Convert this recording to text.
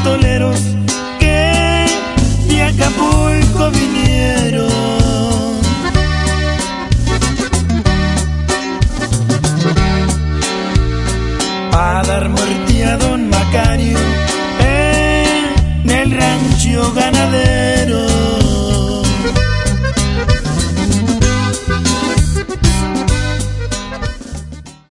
toleros que de Acapulco vinieron. A dar muerte a don Macario en el rancho ganadero.